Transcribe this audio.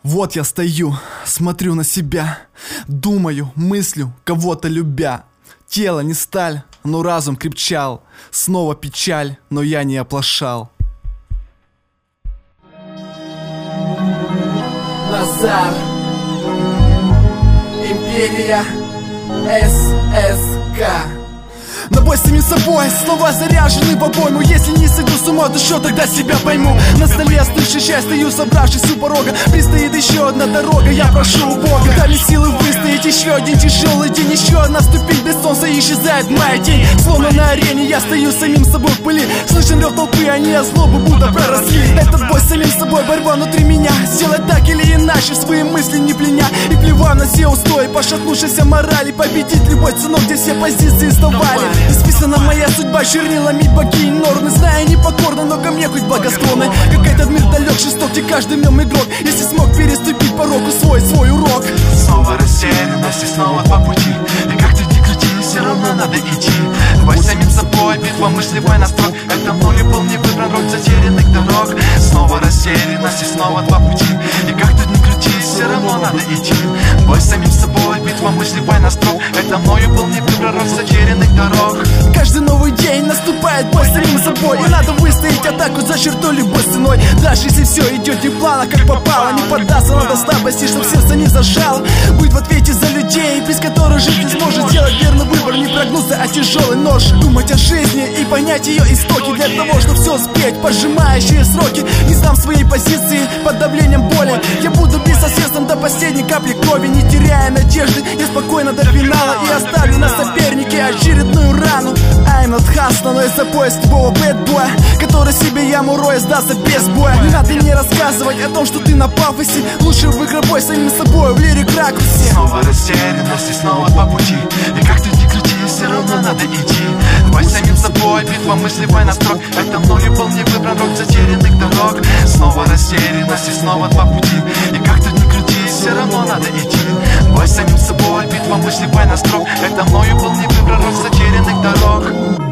Вот я стою, смотрю на себя, думаю, мыслю, кого-то любя. Тело не сталь, но разум крепчал. Снова печаль, но я не оплошал. Назар, Империя, ССК. На бой с самим собой, слова заряжены в обойму. Если не сойду с ума, то что тогда себя пойму? На столе остывший чай, стою, собравшись у порога. Предстоит еще одна дорога, я прошу у Бога. Дай мне силы выстоять еще один тяжелый день. Еще одна ступень без солнца, исчезает моя тень. Словно на арене я стою с самим собой в пыли. Слышен рев толпы, они от злобы будто проросли. Этот бой с самим собой, борьба внутри меня. Сделать так или иначе, свои мысли не пленя. И плевав на все устои, пошатнувшейся морали. Победить любой ценой, где все позиции сдавали. Исписана моя судьба чернилами богинь норны. Знаю, непокорно, но ко мне хоть благосклонны. Как этот мир далек, жесток, где каждый в нем игрок. Если смог переступить порог, усвоить свой урок. Снова растерянность и снова два пути. И как ты не крути, все равно надо идти. Бой с самим собой, битва мыслевой настрой. Это мною был не выбран роль затерянных дорог. Снова растерянность и снова два пути. И как ты не крути, все равно надо идти. Бой с самим собой, битва мыслевой настрой. Это мною был не выбран роль затерянных дорог. Каждый новый день наступает бой с самим собой. И надо выстоять атаку за черту любой ценой. Даже если все идет не в планах, как попало. Не поддаться, надо слабости, чтоб сердце не зажало. Быть в ответе за людей, без которых жить не сможет. Сделать верный выбор, не прогнуться, а тяжелый нож. Думать о жизни и понять ее истоки. Для того, чтобы все успеть, поджимающие сроки. Не сдам своей позиции под давлением боли. Я буду бессоседством до последней капли крови. Не теряя надежды, я спокойно до финала. И оставлю на сопернике очередную рану. I'm not hustler, но из-за пояс любого бэтбоя, который себе яму роя сдастся без боя. Не надо мне рассказывать о том, что ты на пафосе. Лучше выиграй бой самим собой в лирик ракурсе. Снова растерянность и снова два пути. И как ты не крути, все равно надо идти. Бой с самим собой, битва мыслевой настрой. Это мною был не выбран роль затерянных дорог. Снова растерянность и снова два пути. И как ты не крути, все равно надо идти. Бой с самим собой, битва мыслевой настрой. Это мною был не выбран роль затерянных дорог.